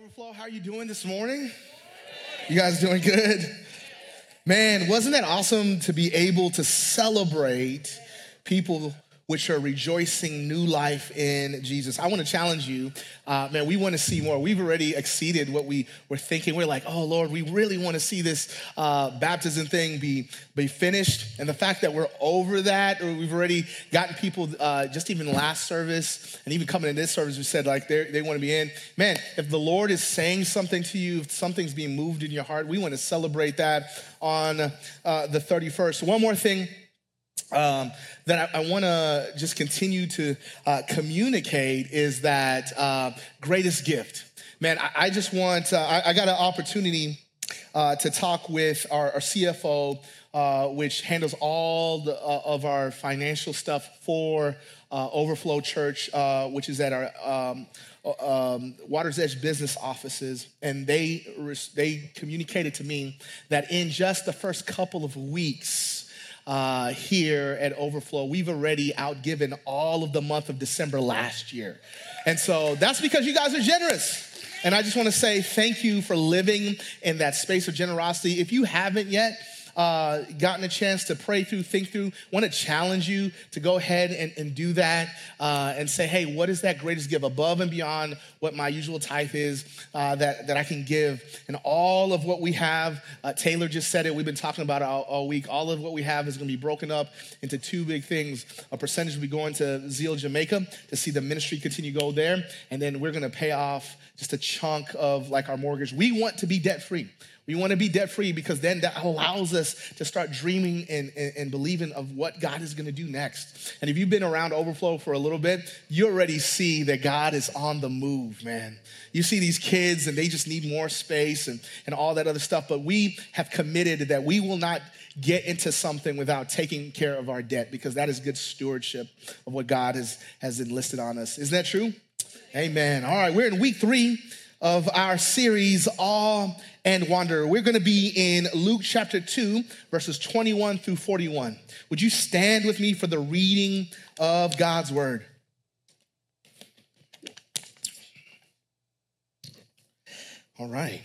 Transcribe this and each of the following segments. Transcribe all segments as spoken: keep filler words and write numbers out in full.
Overflow, how are you doing this morning? You guys doing good? Man, wasn't that awesome to be able to celebrate people which are rejoicing new life in Jesus? I want to challenge you. Uh, man, we want to see more. We've already exceeded what we were thinking. We're like, oh, Lord, we really want to see this uh, baptism thing be, be finished. And the fact that we're over that, or we've already gotten people, uh, just even last service, and even coming in this service, we said like they they want to be in. Man, if the Lord is saying something to you, if something's being moved in your heart, we want to celebrate that on uh, the thirty-first. One more thing. Um, that I, I want to just continue to uh, communicate is that uh, greatest gift. Man, I, I just want, uh, I, I got an opportunity uh, to talk with our, our C F O, uh, which handles all the, uh, of our financial stuff for uh, Overflow Church, uh, which is at our um, um, Water's Edge business offices. And they, they communicated to me that in just the first couple of weeks, Uh, here at Overflow, we've already outgiven all of the month of December last year. And so that's because you guys are generous. And I just want to say thank you for living in that space of generosity. If you haven't yet uh, gotten a chance to pray through, think through, want to challenge you to go ahead and, and do that uh, and say, hey, what is that greatest give above and beyond what my usual tithe is uh, that, that I can give? And all of what we have, uh, Taylor just said it, we've been talking about it all, all week. All of what we have is going to be broken up into two big things. A percentage will be going to Zeal Jamaica to see the ministry continue to go there. And then we're going to pay off just a chunk of like our mortgage. We want to be debt free. We want to be debt free because then that allows us to start dreaming and, and, and believing of what God is going to do next. And if you've been around Overflow for a little bit, you already see that God is on the move, man. You see these kids and they just need more space and, and all that other stuff. But we have committed that we will not get into something without taking care of our debt, because that is good stewardship of what God has, has enlisted on us. Isn't that true? Amen. All right, we're in week three of our series, Awe and Wonder. We're going to be in Luke chapter two, verses twenty-one through forty-one. Would you stand with me for the reading of God's word? All right.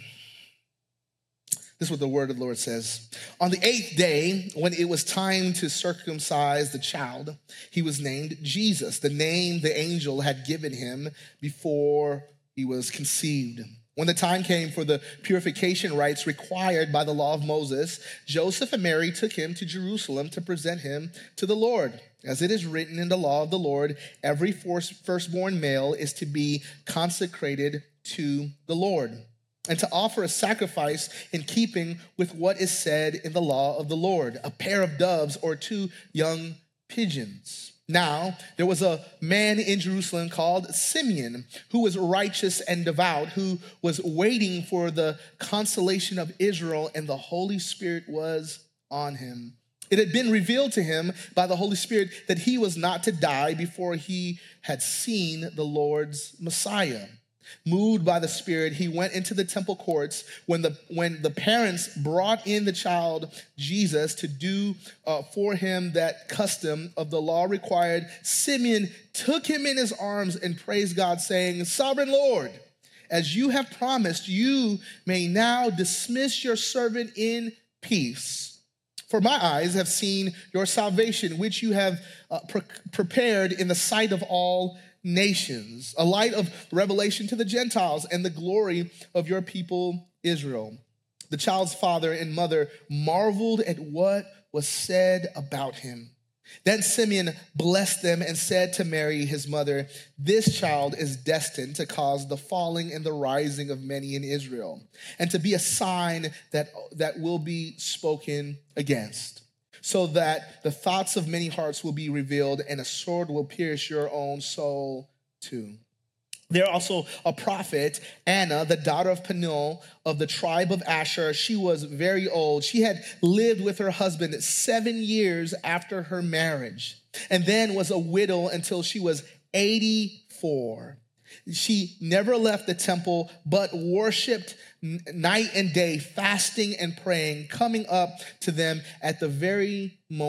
This is what the word of the Lord says. On the eighth day, when it was time to circumcise the child, he was named Jesus, the name the angel had given him before he was conceived. When the time came for the purification rites required by the law of Moses, Joseph and Mary took him to Jerusalem to present him to the Lord. As it is written in the law of the Lord, every firstborn male is to be consecrated to the Lord, and to offer a sacrifice in keeping with what is said in the law of the Lord, a pair of doves or two young pigeons. Now, there was a man in Jerusalem called Simeon, who was righteous and devout, who was waiting for the consolation of Israel, and the Holy Spirit was on him. It had been revealed to him by the Holy Spirit that he was not to die before he had seen the Lord's Messiah. Moved by the Spirit, he went into the temple courts. When the when the parents brought in the child Jesus to do uh, for him that custom of the law required, Simeon took him in his arms and praised God, saying, "Sovereign Lord, as you have promised, you may now dismiss your servant in peace. For my eyes have seen your salvation, which you have uh, pre- prepared in the sight of all nations, a light of revelation to the Gentiles and the glory of your people Israel." The child's father and mother marveled at what was said about him. Then Simeon blessed them and said to Mary, his mother, "This child is destined to cause the falling and the rising of many in Israel, and to be a sign that, that will be spoken against, so that the thoughts of many hearts will be revealed, and a sword will pierce your own soul too." There also a prophet, Anna, the daughter of Penuel of the tribe of Asher. She was very old. She had lived with her husband seven years after her marriage, and then was a widow until she was eighty-four. She never left the temple, but worshiped night and day, fasting and praying, coming up to them at the very moment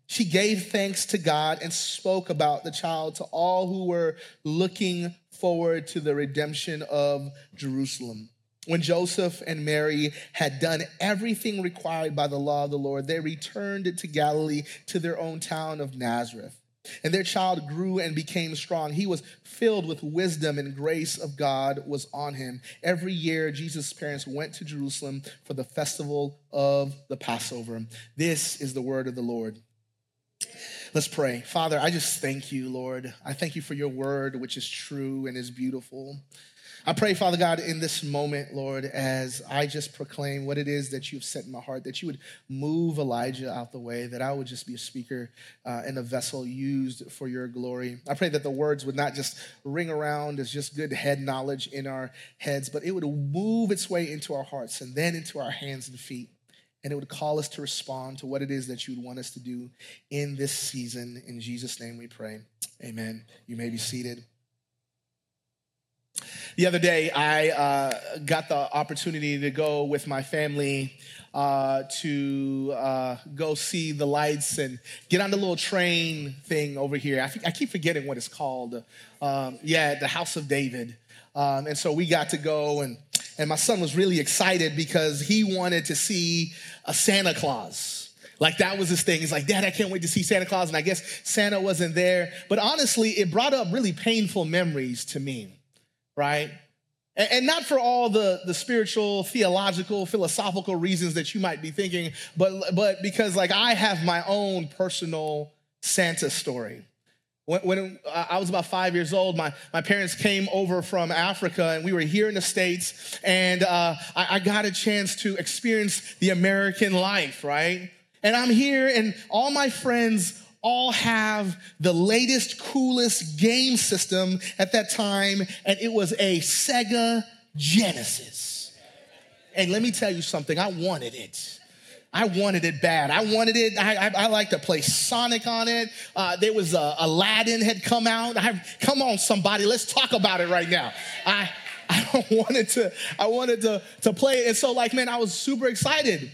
She gave thanks to God and spoke about the child to all who were looking forward to the redemption of Jerusalem. When Joseph and Mary had done everything required by the law of the Lord, they returned to Galilee, to their own town of Nazareth. And their child grew and became strong. He was filled with wisdom, and grace of God was on him. Every year, Jesus' parents went to Jerusalem for the festival of the Passover. This is the word of the Lord. Let's pray. Father, I just thank you, Lord. I thank you for your word, which is true and is beautiful. I pray, Father God, in this moment, Lord, as I just proclaim what it is that you've set in my heart, that you would move Elijah out the way, that I would just be a speaker uh, and a vessel used for your glory. I pray that the words would not just ring around as just good head knowledge in our heads, but it would move its way into our hearts and then into our hands and feet. And it would call us to respond to what it is that you would want us to do in this season. In Jesus' name we pray. Amen. You may be seated. The other day, I uh, got the opportunity to go with my family uh, to uh, go see the lights and get on the little train thing over here. I, f- I keep forgetting what it's called. Um, yeah, the House of David. Um, and so we got to go, and, and my son was really excited because he wanted to see a Santa Claus. Like that was his thing. He's like, Dad, I can't wait to see Santa Claus. And I guess Santa wasn't there. But honestly, it brought up really painful memories to me. Right? And, and not for all the, the spiritual, theological, philosophical reasons that you might be thinking, but, but because like I have my own personal Santa story. When, when I was about five years old, my, my parents came over from Africa and we were here in the States, and uh, I, I got a chance to experience the American life, right? And I'm here and all my friends all have the latest, coolest game system at that time, and it was a Sega Genesis. And let me tell you something, I wanted it. I wanted it bad. I wanted it. I, I, I like to play Sonic on it. Uh, there was a, Aladdin had come out. I, come on, somebody, let's talk about it right now. I I wanted to. I wanted to to play it, and so like man, I was super excited.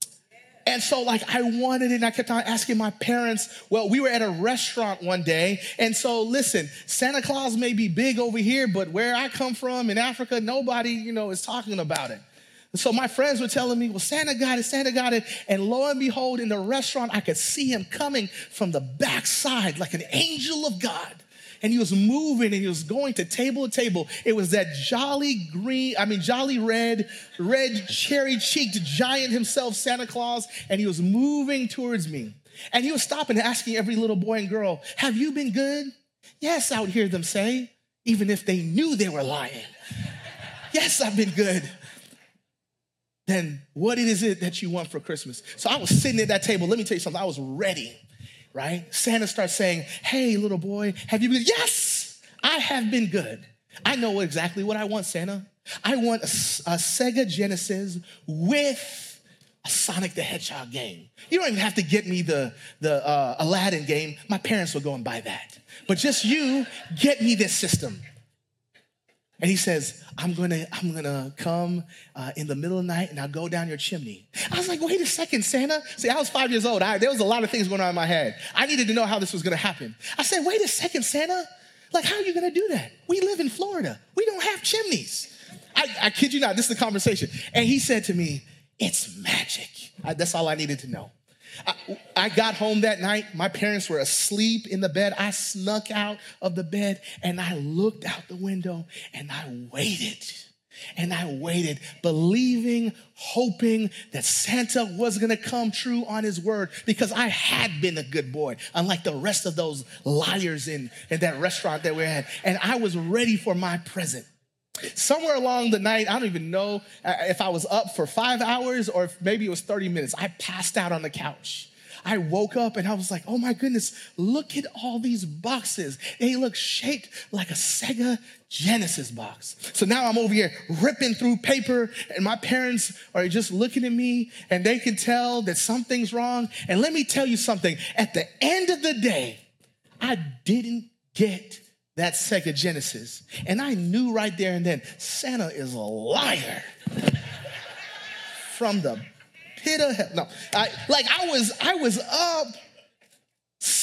And so like I wanted it, and I kept on asking my parents. Well, we were at a restaurant one day, and so listen, Santa Claus may be big over here, but where I come from in Africa, nobody, you know, is talking about it. And so my friends were telling me, well, Santa got it, Santa got it. And lo and behold, in the restaurant, I could see him coming from the backside like an angel of God. And he was moving and he was going to table to table. It was that jolly green, I mean, jolly red, red cherry-cheeked giant himself, Santa Claus, and he was moving towards me. And he was stopping and asking every little boy and girl, have you been good? Yes, I would hear them say, even if they knew they were lying. Yes, I've been good. Then what is it that you want for Christmas? So I was sitting at that table. Let me tell you something. I was ready. Right? Santa starts saying, hey, little boy, have you been? Yes, I have been good. I know exactly what I want, Santa. I want a, a Sega Genesis with a Sonic the Hedgehog game. You don't even have to get me the, the uh, Aladdin game. My parents will go and buy that. But just you, get me this system. And he says, I'm gonna, I'm gonna come uh, in the middle of the night and I'll go down your chimney. I was like, wait a second, Santa. See, I was five years old. I, there was a lot of things going on in my head. I needed to know how this was gonna happen. I said, wait a second, Santa. Like, how are you gonna do that? We live in Florida. We don't have chimneys. I, I kid you not, this is the conversation. And he said to me, it's magic. I, that's all I needed to know. I, I got home that night. My parents were asleep in the bed. I snuck out of the bed and I looked out the window and I waited and I waited, believing, hoping that Santa was going to come true on his word because I had been a good boy, unlike the rest of those liars in, in that restaurant that we had. And I was ready for my present. Somewhere along the night, I don't even know if I was up for five hours or if maybe it was thirty minutes. I passed out on the couch. I woke up and I was like, oh my goodness, look at all these boxes. They look shaped like a Sega Genesis box. So now I'm over here ripping through paper and my parents are just looking at me and they can tell that something's wrong. And let me tell you something, at the end of the day, I didn't get that Sega Genesis. And I knew right there and then, Santa is a liar. From the pit of hell. No, I, like I was, I was up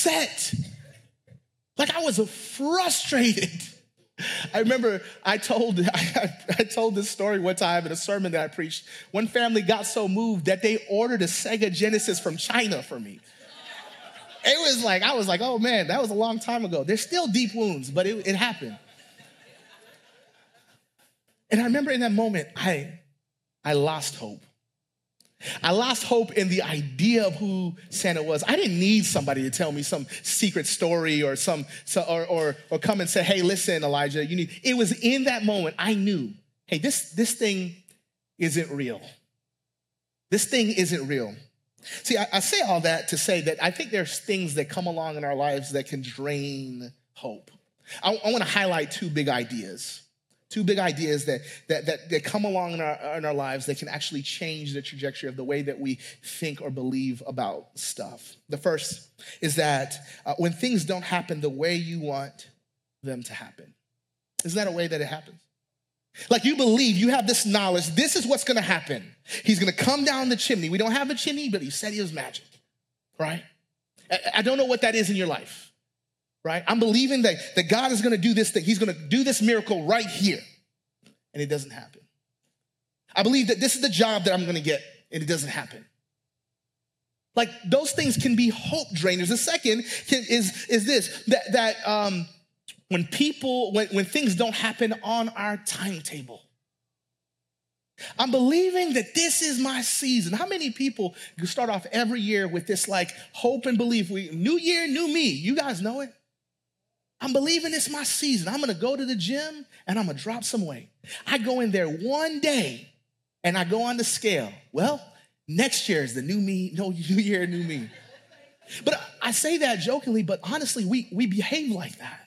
upset. Like I was frustrated. I remember I told I, I told this story one time in a sermon that I preached. One family got so moved that they ordered a Sega Genesis from China for me. It was like, I was like, oh man, that was a long time ago. There's still deep wounds, but it, it happened. And I remember in that moment, I, I lost hope. I lost hope in the idea of who Santa was. I didn't need somebody to tell me some secret story or some, so, or, or, or come and say, hey, listen, Elijah, you need, it was in that moment I knew, hey, this, this thing isn't real. This thing isn't real. See, I, I say all that to say that I think there's things that come along in our lives that can drain hope. I, I want to highlight two big ideas. Two big ideas that, that, that, that come along in our, in our lives that can actually change the trajectory of the way that we think or believe about stuff. The first is that uh, when things don't happen the way you want them to happen. Isn't that a way that it happens? Like you believe, you have this knowledge, this is what's gonna happen. He's gonna come down the chimney. We don't have a chimney, but he said he was magic, right? I, I don't know what that is in your life. Right? I'm believing that, that God is going to do this thing. He's going to do this miracle right here. And it doesn't happen. I believe that this is the job that I'm going to get, and it doesn't happen. Like those things can be hope drainers. The second can, is, is this, that, that um, when people, when, when things don't happen on our timetable, I'm believing that this is my season. How many people start off every year with this like hope and belief? We, new year, new me. You guys know it. I'm believing it's my season. I'm going to go to the gym and I'm going to drop some weight. I go in there one day and I go on the scale. Well, next year is the new me, no new year, new me. But I say that jokingly, but honestly, we, we behave like that.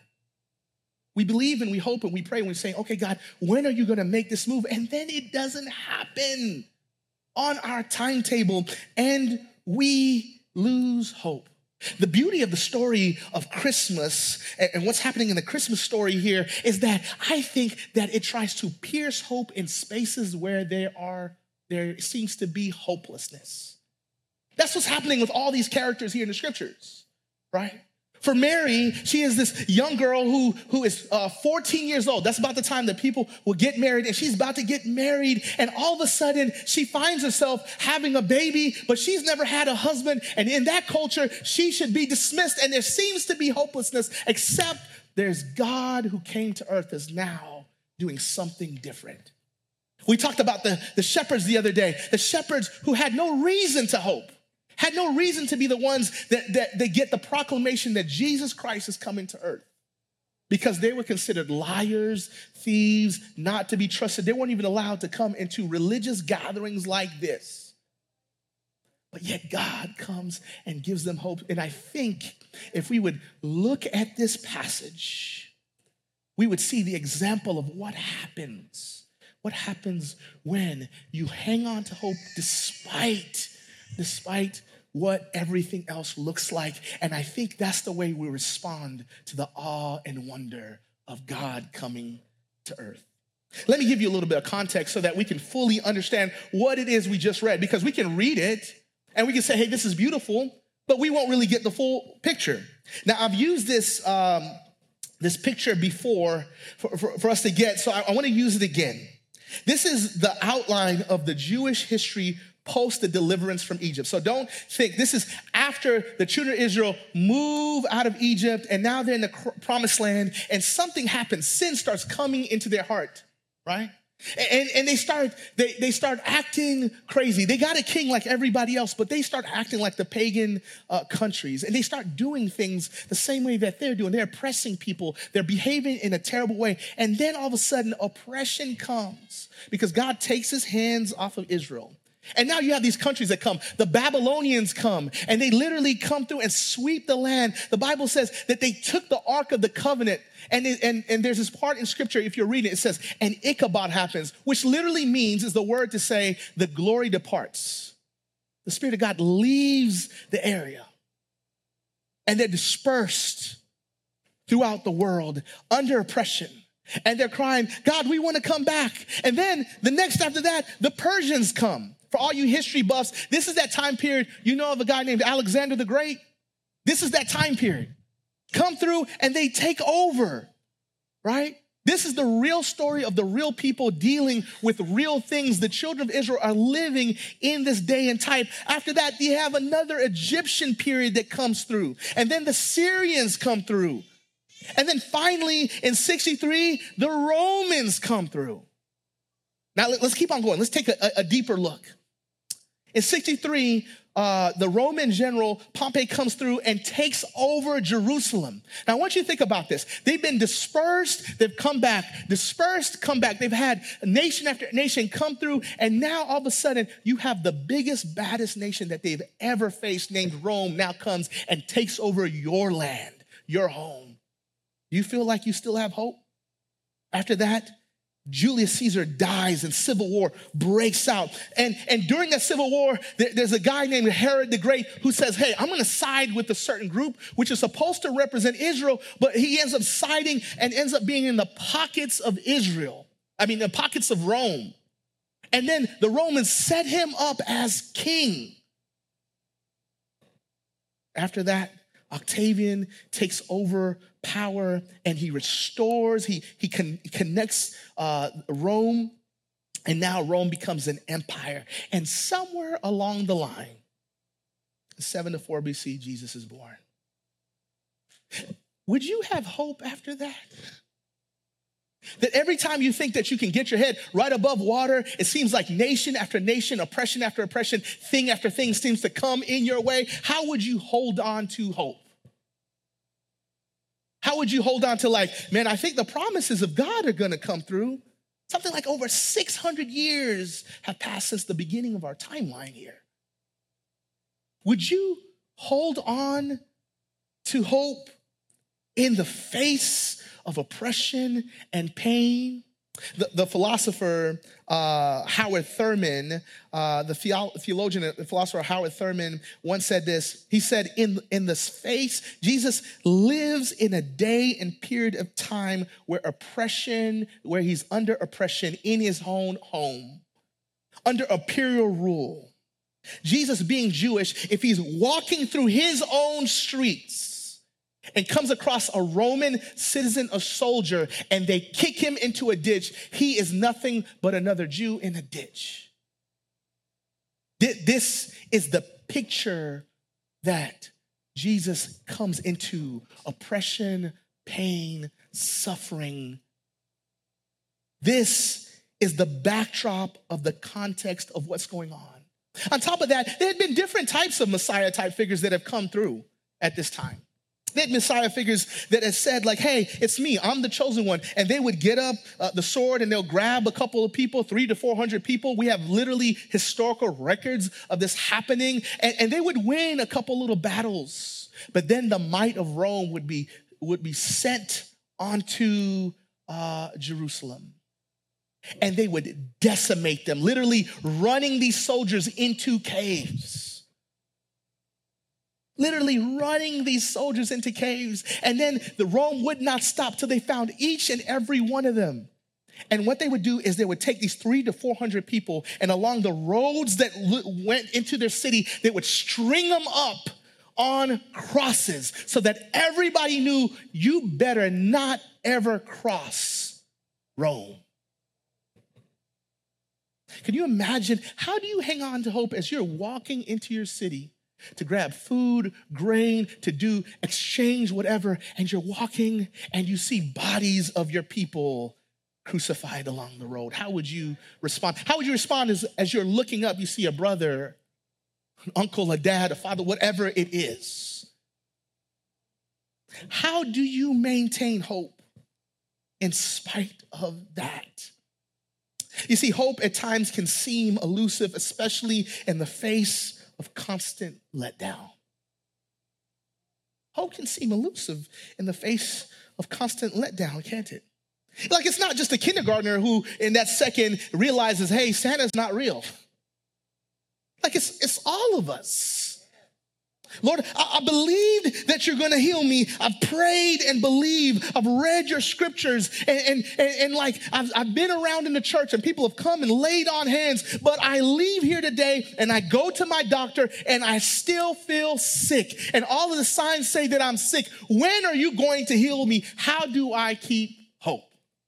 We believe and we hope and we pray and we say, okay, God, when are you going to make this move? And then it doesn't happen on our timetable and we lose hope. The beauty of the story of Christmas and what's happening in the Christmas story here is that I think that it tries to pierce hope in spaces where there are, there seems to be hopelessness. That's what's happening with all these characters here in the scriptures, right? For Mary, she is this young girl who, who is uh, fourteen years old. That's about the time that people will get married, and she's about to get married, and all of a sudden, she finds herself having a baby, but she's never had a husband, and in that culture, she should be dismissed, and there seems to be hopelessness, except there's God who came to earth is now doing something different. We talked about the, the shepherds the other day, the shepherds who had no reason to hope. Had no reason to be the ones that, that they get the proclamation that Jesus Christ is coming to earth because they were considered liars, thieves, not to be trusted. They weren't even allowed to come into religious gatherings like this. But yet God comes and gives them hope. And I think if we would look at this passage, we would see the example of what happens. What happens when you hang on to hope despite despite what everything else looks like. And I think that's the way we respond to the awe and wonder of God coming to earth. Let me give you a little bit of context so that we can fully understand what it is we just read, because we can read it and we can say, hey, this is beautiful, but we won't really get the full picture. Now, I've used this, um, this picture before for, for, for us to get, so I, I want to use it again. This is the outline of the Jewish history post the deliverance from Egypt. So don't think this is after the children of Israel move out of Egypt and now they're in the promised land and something happens. Sin starts coming into their heart, right? And, and they start they, they start acting crazy. They got a king like everybody else, but they start acting like the pagan uh, countries. And they start doing things the same way that they're doing. They're oppressing people. They're behaving in a terrible way. And then all of a sudden, oppression comes because God takes his hands off of Israel. And now you have these countries that come. The Babylonians come, and they literally come through and sweep the land. The Bible says that they took the Ark of the Covenant, and, it, and, and there's this part in Scripture, if you're reading it, it says, and Ichabod happens, which literally means, is the word to say, the glory departs. The Spirit of God leaves the area, and they're dispersed throughout the world under oppression. And they're crying, God, we want to come back. And then the next after that, the Persians come. For all you history buffs, this is that time period, you know of a guy named Alexander the Great? This is that time period. Come through and they take over, right? This is the real story of the real people dealing with real things. The children of Israel are living in this day and type. After that, you have another Egyptian period that comes through. And then the Syrians come through. And then finally, in sixty-three, the Romans come through. Now, let's keep on going. Let's take a, a deeper look. In sixty-three, uh, the Roman general Pompey comes through and takes over Jerusalem. Now, I want you to think about this. They've been dispersed. They've come back. Dispersed, come back. They've had nation after nation come through. And now, all of a sudden, you have the biggest, baddest nation that they've ever faced, named Rome, now comes and takes over your land, your home. You feel like you still have hope? After that, Julius Caesar dies and civil war breaks out. And, and during that civil war, there, there's a guy named Herod the Great who says, hey, I'm gonna side with a certain group, which is supposed to represent Israel, but he ends up siding and ends up being in the pockets of Israel. I mean, the pockets of Rome. And then the Romans set him up as king. After that, Octavian takes over power and he restores, he, he con- connects uh, Rome, and now Rome becomes an empire. And somewhere along the line, seven to four B C, Jesus is born. Would you have hope after that? That every time you think that you can get your head right above water, it seems like nation after nation, oppression after oppression, thing after thing seems to come in your way. How would you hold on to hope? How would you hold on to like, man, I think the promises of God are gonna come through. Something like over six hundred years have passed since the beginning of our timeline here. Would you hold on to hope in the face of oppression and pain? The, the philosopher uh, Howard Thurman, uh, the theo- theologian, the philosopher Howard Thurman once said this. He said, in, in this face, Jesus lives in a day and period of time where oppression, where he's under oppression in his own home, under imperial rule. Jesus being Jewish, if he's walking through his own streets, and comes across a Roman citizen, a soldier, and they kick him into a ditch, he is nothing but another Jew in a ditch. This is the picture that Jesus comes into: oppression, pain, suffering. This is the backdrop of the context of what's going on. On top of that, there had been different types of Messiah type figures that have come through at this time. They had Messiah figures that had said like, hey, it's me, I'm the chosen one. And they would get up uh, the sword and they'll grab a couple of people, three to four hundred people. We have literally historical records of this happening. And, and they would win a couple little battles. But then the might of Rome would be, would be sent onto uh, Jerusalem. And they would decimate them, literally running these soldiers into caves. Literally running these soldiers into caves. And then the Rome would not stop till they found each and every one of them. And what they would do is they would take these three to four hundred people, and along the roads that went into their city, they would string them up on crosses so that everybody knew you better not ever cross Rome. Can you imagine? How do you hang on to hope as you're walking into your city to grab food, grain, to do exchange, whatever, and you're walking and you see bodies of your people crucified along the road? How would you respond? How would you respond as, as you're looking up, you see a brother, an uncle, a dad, a father, whatever it is? How do you maintain hope in spite of that? You see, hope at times can seem elusive, especially in the face of constant letdown. Hope can seem elusive in the face of constant letdown, can't it? Like, it's not just a kindergartner who in that second realizes, hey, Santa's not real. Like, it's, it's all of us. Lord, I, I believed that you're going to heal me. I've prayed and believed. I've read your scriptures. And, and, and, and like I've, I've been around in the church and people have come and laid on hands. But I leave here today and I go to my doctor and I still feel sick. And all of the signs say that I'm sick. When are you going to heal me? How do I keep hope?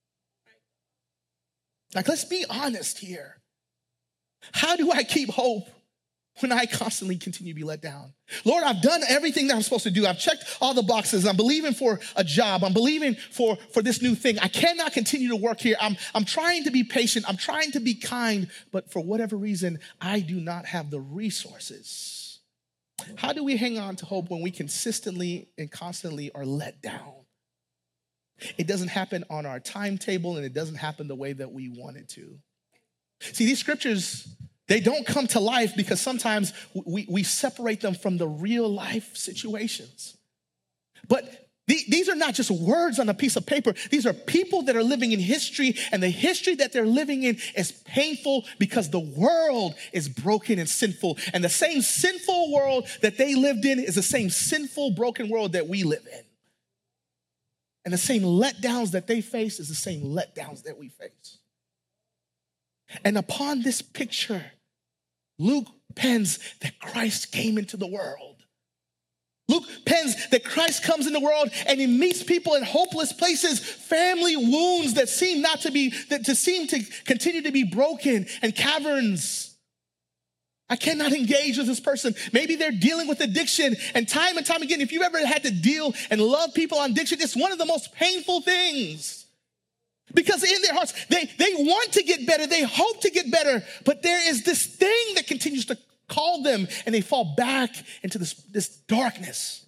Like, let's be honest here. How do I keep hope when I constantly continue to be let down? Lord, I've done everything that I'm supposed to do. I've checked all the boxes. I'm believing for a job. I'm believing for, for this new thing. I cannot continue to work here. I'm, I'm trying to be patient. I'm trying to be kind. But for whatever reason, I do not have the resources. How do we hang on to hope when we consistently and constantly are let down? It doesn't happen on our timetable, and it doesn't happen the way that we want it to. See, these scriptures, they don't come to life because sometimes we, we separate them from the real life situations. But the, these are not just words on a piece of paper. These are people that are living in history, and the history that they're living in is painful because the world is broken and sinful. And the same sinful world that they lived in is the same sinful, broken world that we live in. And the same letdowns that they face is the same letdowns that we face. And upon this picture, Luke pens that Christ came into the world. Luke pens that Christ comes in the world and he meets people in hopeless places, family wounds that seem not to be, that to seem to continue to be broken, and caverns. I cannot engage with this person. Maybe they're dealing with addiction, and time and time again, if you've ever had to deal and love people on addiction, it's one of the most painful things. Because in their hearts, they, they want to get better. They hope to get better. But there is this thing that continues to call them, and they fall back into this, this darkness.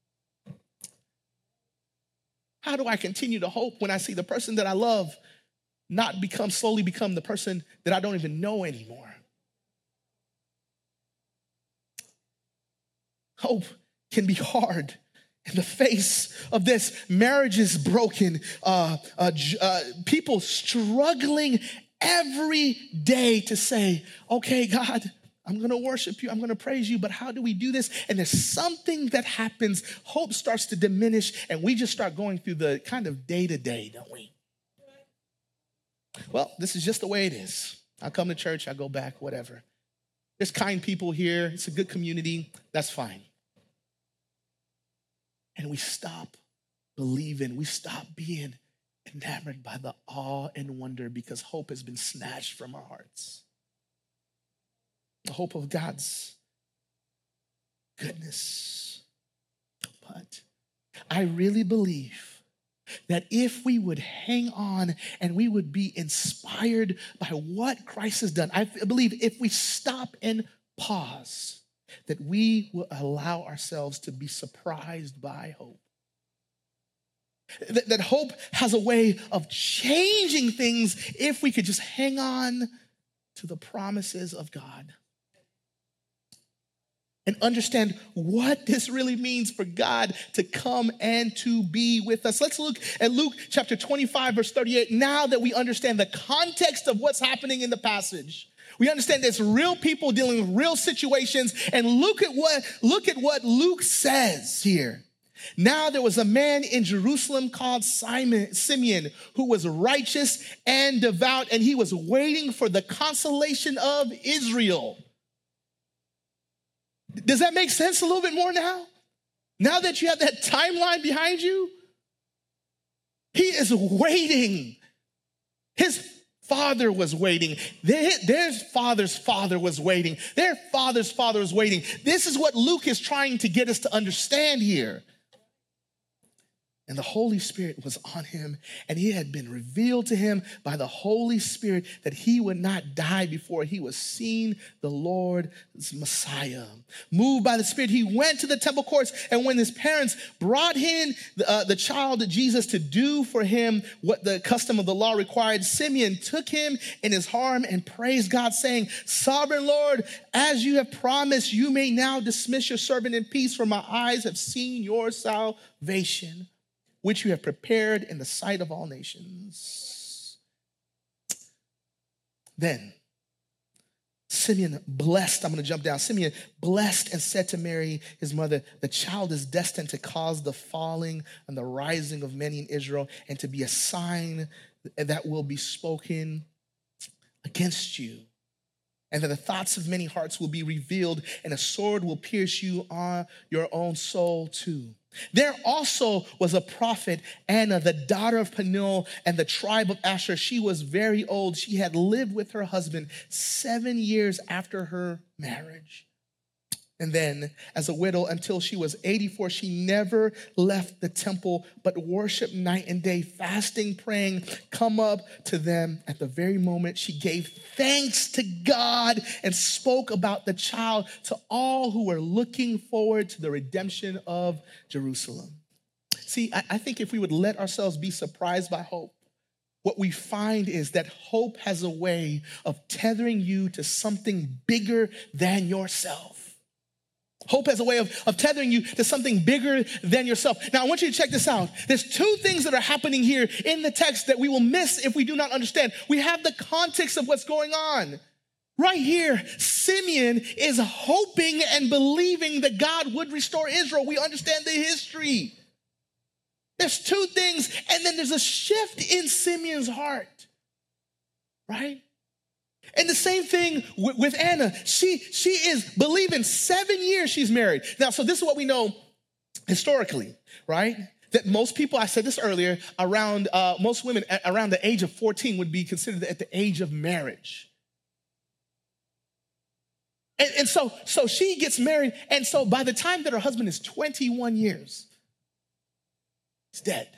How do I continue to hope when I see the person that I love not become, slowly become the person that I don't even know anymore? Hope can be hard in the face of this. Marriage is broken. Uh, uh, uh, people struggling every day to say, okay, God, I'm going to worship you. I'm going to praise you. But how do we do this? And there's something that happens. Hope starts to diminish, and we just start going through the kind of day-to-day, don't we? Well, this is just the way it is. I come to church, I go back, whatever. There's kind people here. It's a good community. That's fine. And we stop believing. We stop being enamored by the awe and wonder because hope has been snatched from our hearts. The hope of God's goodness. But I really believe that if we would hang on and we would be inspired by what Christ has done, I believe if we stop and pause, that we will allow ourselves to be surprised by hope. That, that hope has a way of changing things if we could just hang on to the promises of God and understand what this really means for God to come and to be with us. Let's look at Luke chapter twenty-five, verse thirty-eight. Now that we understand the context of what's happening in the passage, we understand there's real people dealing with real situations. And look at what, look at what Luke says here. Now there was a man in Jerusalem called Simon, Simeon, who was righteous and devout, and he was waiting for the consolation of Israel. Does that make sense a little bit more now? Now that you have that timeline behind you? He is waiting. His father was waiting. Their, their father's father was waiting. Their father's father was waiting. This is what Luke is trying to get us to understand here. And the Holy Spirit was on him, and it had been revealed to him by the Holy Spirit that he would not die before he was seen the Lord's Messiah. Moved by the Spirit, he went to the temple courts, and when his parents brought in the, uh, the child Jesus to do for him what the custom of the law required, Simeon took him in his arm and praised God, saying, "Sovereign Lord, as you have promised, you may now dismiss your servant in peace, for my eyes have seen your salvation, which you have prepared in the sight of all nations." Then Simeon blessed, I'm going to jump down. Simeon blessed and said to Mary, his mother, the child is destined to cause the falling and the rising of many in Israel and to be a sign that will be spoken against you. And that the thoughts of many hearts will be revealed and a sword will pierce you on your own soul too. There also was a prophet, Anna, the daughter of Penuel and the tribe of Asher. She was very old. She had lived with her husband seven years after her marriage. And then, as a widow, until she was eighty-four, she never left the temple, but worshiped night and day, fasting, praying, come up to them at the very moment she gave thanks to God and spoke about the child to all who were looking forward to the redemption of Jerusalem. See, I, I think if we would let ourselves be surprised by hope, what we find is that hope has a way of tethering you to something bigger than yourself. Hope has a way of, of tethering you to something bigger than yourself. Now, I want you to check this out. There's two things that are happening here in the text that we will miss if we do not understand. We have the context of what's going on. Right here, Simeon is hoping and believing that God would restore Israel. We understand the history. There's two things, and then there's a shift in Simeon's heart, right? And the same thing with, with Anna. She, she is believing seven years she's married. Now, so this is what we know historically, right? That most people, I said this earlier, around, uh, most women around the age of fourteen would be considered at the age of marriage. And, and so, so she gets married, and so by the time that her husband is twenty-one years, he's dead.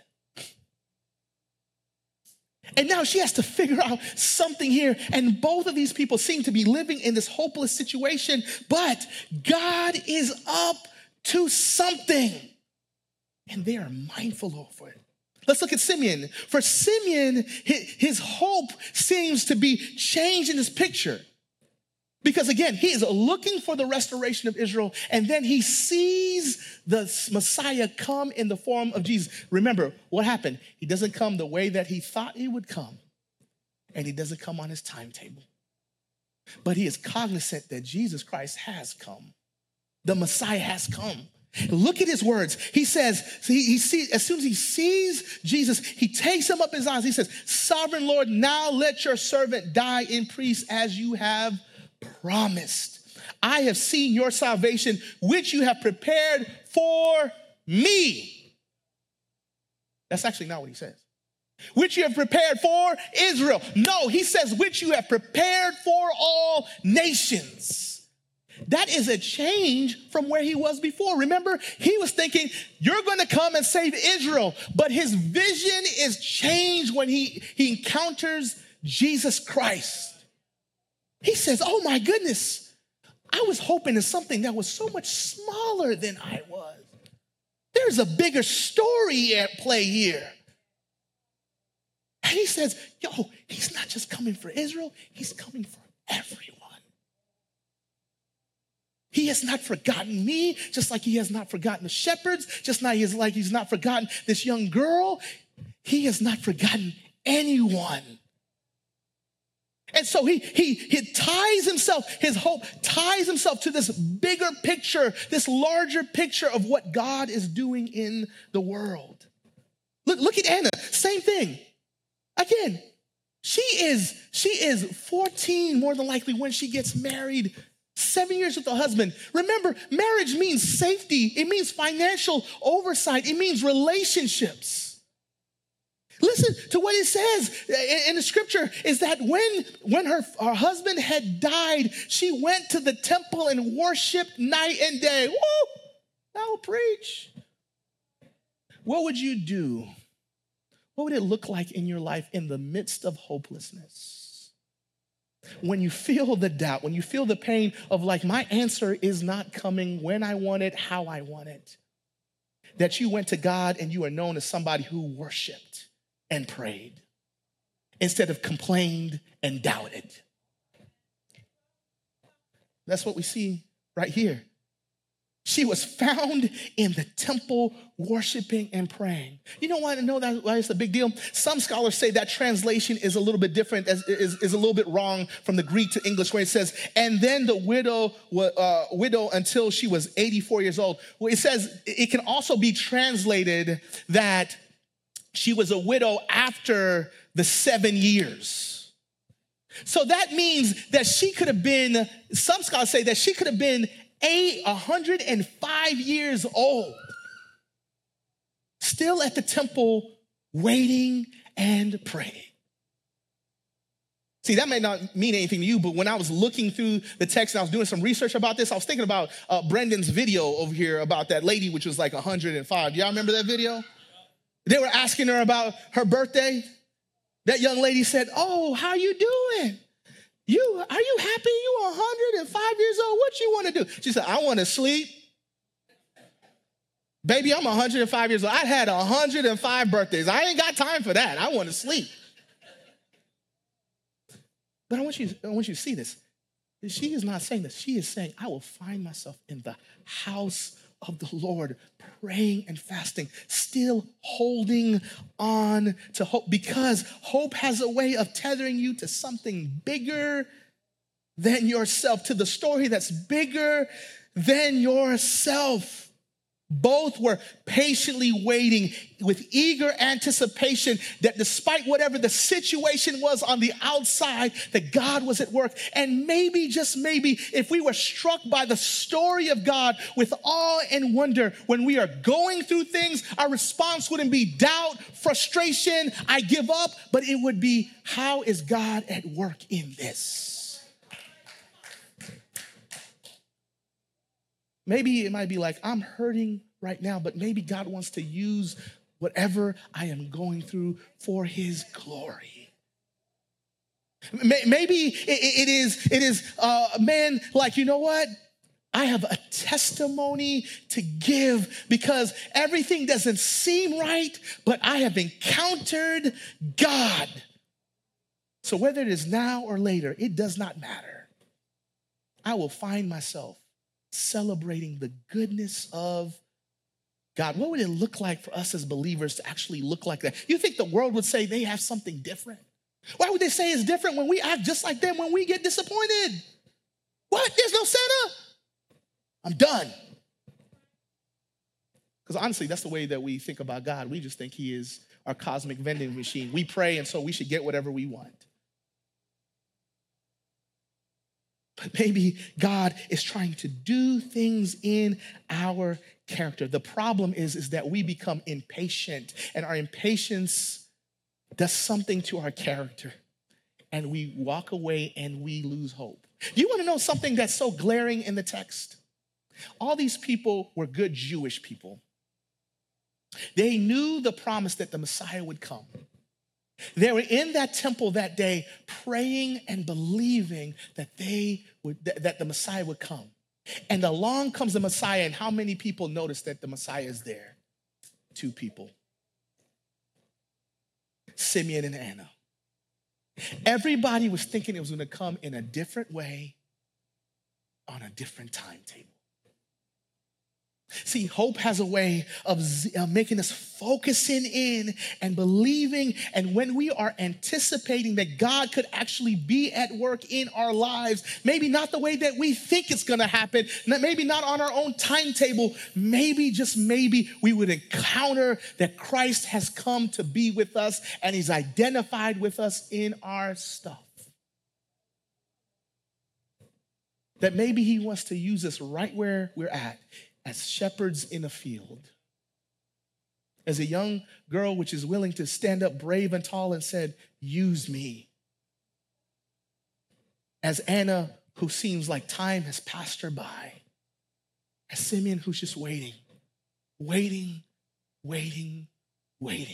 And now she has to figure out something here. And both of these people seem to be living in this hopeless situation, but God is up to something. And they are mindful of it. Let's look at Simeon. For Simeon, his hope seems to be changed in this picture. Because again, he is looking for the restoration of Israel, and then he sees the Messiah come in the form of Jesus. Remember, what happened? He doesn't come the way that he thought he would come, and he doesn't come on his timetable. But he is cognizant that Jesus Christ has come. The Messiah has come. Look at his words. He says, he, he sees, as soon as he sees Jesus, he takes him up in his arms. He says, Sovereign Lord, now let your servant die in peace as you have promised. I have seen your salvation, which you have prepared for me. That's actually not what he says. Which you have prepared for Israel. No, he says, which you have prepared for all nations. That is a change from where he was before. Remember, he was thinking, you're going to come and save Israel. But his vision is changed when he, he encounters Jesus Christ. He says, oh my goodness, I was hoping in something that was so much smaller than I was. There's a bigger story at play here. And he says, yo, he's not just coming for Israel, he's coming for everyone. He has not forgotten me, just like he has not forgotten the shepherds, just like he's like he's not forgotten this young girl. He has not forgotten anyone. And so he, he, he ties himself, his hope ties himself to this bigger picture, this larger picture of what God is doing in the world. Look, look at Anna, same thing. Again, she is, she is fourteen more than likely when she gets married, seven years with her husband. Remember, marriage means safety. It means financial oversight. It means relationships. Listen to what it says in the scripture is that when, when her, her husband had died, she went to the temple and worshiped night and day. Woo! That will preach. What would you do? What would it look like in your life in the midst of hopelessness? When you feel the doubt, when you feel the pain of like, my answer is not coming when I want it, how I want it. That you went to God and you are known as somebody who worshiped and prayed instead of complained and doubted. That's what we see right here. She was found in the temple worshiping and praying. You know why I know that why it's a big deal? Some scholars say that translation is a little bit different, is, is, is a little bit wrong from the Greek to English, where it says, and then the widow, uh, widow until she was eighty-four years old. Well, it says it can also be translated that she was a widow after the seven years. So that means that she could have been, some scholars say that she could have been a one hundred five years old, still at the temple waiting and praying. See, that may not mean anything to you, but when I was looking through the text and I was doing some research about this, I was thinking about uh, Brendan's video over here about that lady, which was like one hundred five. Y'all remember that video? They were asking her about her birthday. That young lady said, oh, how you doing? You, are you happy you are one hundred five years old? What you want to do? She said, I want to sleep. Baby, I'm one hundred five years old. I had one hundred five birthdays. I ain't got time for that. I want to sleep. But I want you, I want you to see this. She is not saying this. She is saying, I will find myself in the house of the Lord, praying and fasting, still holding on to hope, because hope has a way of tethering you to something bigger than yourself, to the story that's bigger than yourself. Both were patiently waiting with eager anticipation that despite whatever the situation was on the outside, that God was at work. And maybe, just maybe, if we were struck by the story of God with awe and wonder, when we are going through things, our response wouldn't be doubt, frustration, I give up, but it would be, how is God at work in this? Maybe it might be like, I'm hurting right now, but maybe God wants to use whatever I am going through for his glory. Maybe it is, it is, uh, man, like, you know what? I have a testimony to give because everything doesn't seem right, but I have encountered God. So whether it is now or later, it does not matter. I will find myself celebrating the goodness of God. What would it look like for us as believers to actually look like that? You think the world would say they have something different? Why would they say it's different when we act just like them when we get disappointed? What? There's no setup? I'm done. Because honestly, that's the way that we think about God. We just think he is our cosmic vending machine. We pray, and so we should get whatever we want. But maybe God is trying to do things in our character. The problem is, is that we become impatient, and our impatience does something to our character, and we walk away and we lose hope. Do you want to know something that's so glaring in the text? All these people were good Jewish people. They knew the promise that the Messiah would come. They were in that temple that day praying and believing that they would, that the Messiah would come. And along comes the Messiah, and how many people notice that the Messiah is there? Two people. Simeon and Anna. Everybody was thinking it was going to come in a different way on a different timetable. See, hope has a way of uh, making us focusing in and believing. And when we are anticipating that God could actually be at work in our lives, maybe not the way that we think it's going to happen, maybe not on our own timetable, maybe, just maybe, we would encounter that Christ has come to be with us and he's identified with us in our stuff. That maybe he wants to use us right where we're at, as shepherds in a field, as a young girl which is willing to stand up brave and tall and said, use me. As Anna, who seems like time has passed her by. As Simeon, who's just waiting, waiting, waiting, waiting.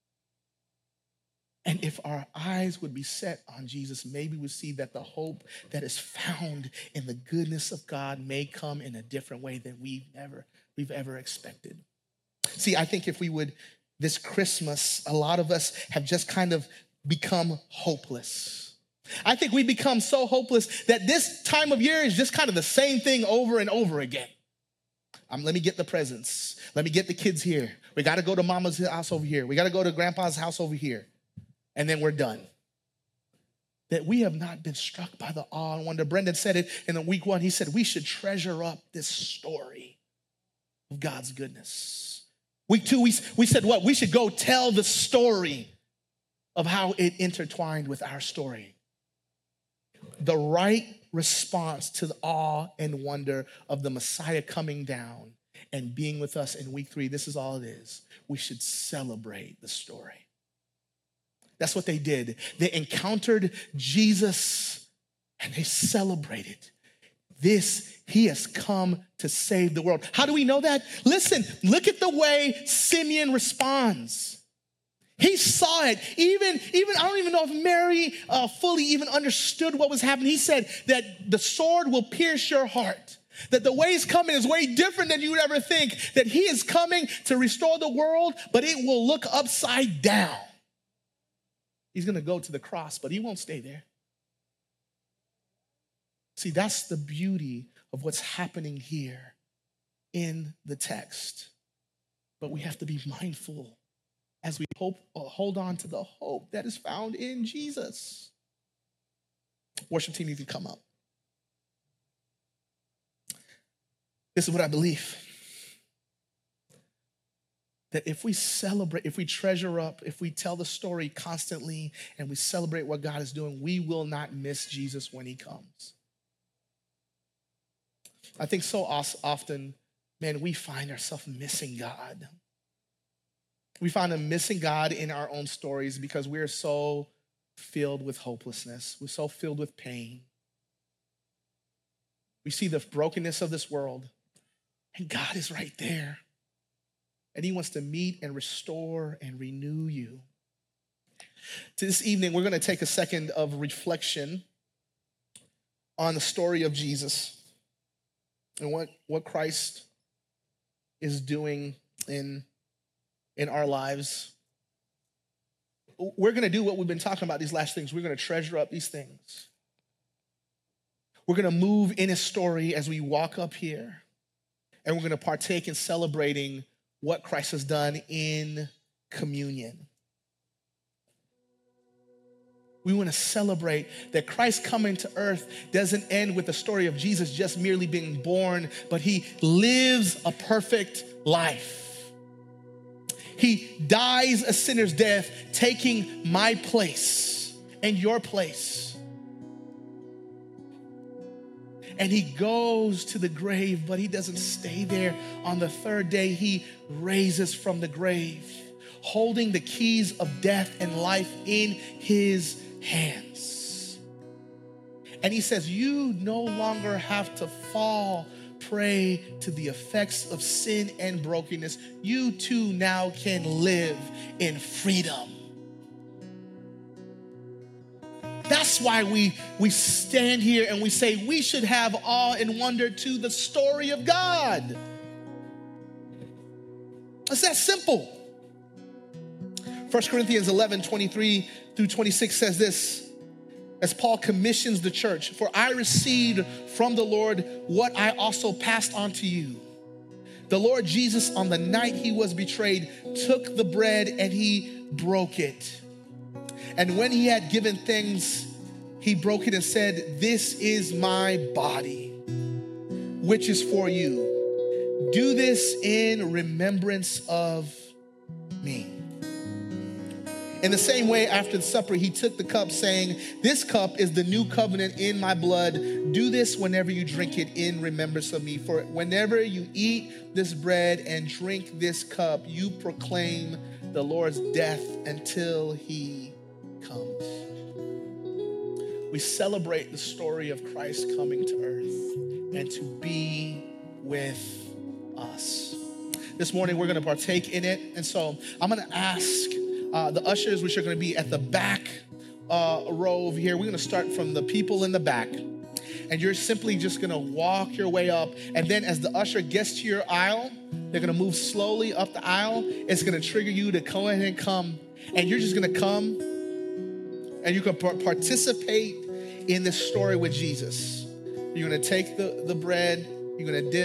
And if our eyes would be set on Jesus, maybe we see that the hope that is found in the goodness of God may come in a different way than we've ever, we've ever expected. See, I think if we would, this Christmas, a lot of us have just kind of become hopeless. I think we become so hopeless that this time of year is just kind of the same thing over and over again. Um, let me get the presents. Let me get the kids here. We got to go to mama's house over here. We got to go to grandpa's house over here. And then we're done. That we have not been struck by the awe and wonder. Brendan said it in the week one. He said, we should treasure up this story of God's goodness. Week two, we, we said what? We should go tell the story of how it intertwined with our story. The right response to the awe and wonder of the Messiah coming down and being with us in week three, this is all it is. We should celebrate the story. That's what they did. They encountered Jesus and they celebrated. This, he has come to save the world. How do we know that? Listen, look at the way Simeon responds. He saw it. Even, even I don't even know if Mary uh, fully even understood what was happening. He said that the sword will pierce your heart. That the way he's coming is way different than you would ever think. That he is coming to restore the world, but it will look upside down. He's going to go to the cross, but he won't stay there. See, that's the beauty of what's happening here in the text. But we have to be mindful as we hope, uh, hold on to the hope that is found in Jesus. Worship team, you can come up. This is what I believe. That if we celebrate, if we treasure up, if we tell the story constantly and we celebrate what God is doing, we will not miss Jesus when he comes. I think so often, man, we find ourselves missing God. We find him missing God in our own stories because we're so filled with hopelessness. We're so filled with pain. We see the brokenness of this world, and God is right there. And he wants to meet and restore and renew you. To this evening, we're going to take a second of reflection on the story of Jesus and what, what Christ is doing in, in our lives. We're going to do what we've been talking about these last things. We're going to treasure up these things. We're going to move in his story as we walk up here. And we're going to partake in celebrating what Christ has done in communion. We want to celebrate that Christ coming to earth doesn't end with the story of Jesus just merely being born, but he lives a perfect life. He dies a sinner's death, taking my place and your place. And he goes to the grave, but he doesn't stay there. On the third day, he raises from the grave, holding the keys of death and life in his hands. And he says, you no longer have to fall prey to the effects of sin and brokenness. You too now can live in freedom. That's why we, we stand here and we say we should have awe and wonder to the story of God. It's that simple. First Corinthians eleven, twenty-three through twenty-six says this, as Paul commissions the church, for I received from the Lord what I also passed on to you. The Lord Jesus, on the night he was betrayed, took the bread and he broke it. And when he had given thanks, he broke it and said, this is my body, which is for you. Do this in remembrance of me. In the same way, after the supper, he took the cup, saying, this cup is the new covenant in my blood. Do this whenever you drink it in remembrance of me. For whenever you eat this bread and drink this cup, you proclaim the Lord's death until he comes. We celebrate the story of Christ coming to earth and to be with us. This morning, we're going to partake in it. And so I'm going to ask uh, the ushers, which are going to be at the back uh, row over here. We're going to start from the people in the back. And you're simply just going to walk your way up. And then as the usher gets to your aisle, they're going to move slowly up the aisle. It's going to trigger you to go ahead and come. And you're just going to come and you can participate in this story with Jesus. You're going to take the, the bread, you're going to dip,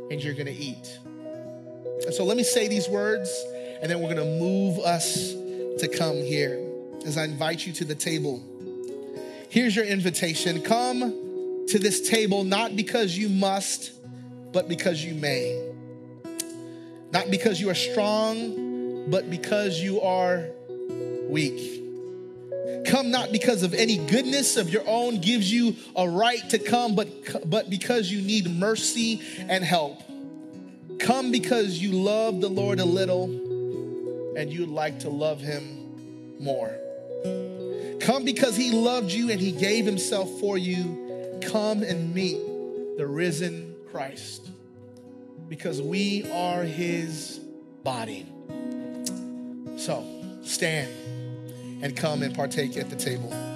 and you're gonna eat. And so let me say these words, and then we're gonna move us to come here as I invite you to the table. Here's your invitation. Come to this table, not because you must, but because you may. Not because you are strong, but because you are weak. Come not because of any goodness of your own gives you a right to come, but, but because you need mercy and help. Come because you love the Lord a little and you'd like to love him more. Come because he loved you and he gave himself for you. Come and meet the risen Christ, because we are his body. So stand and come and partake at the table.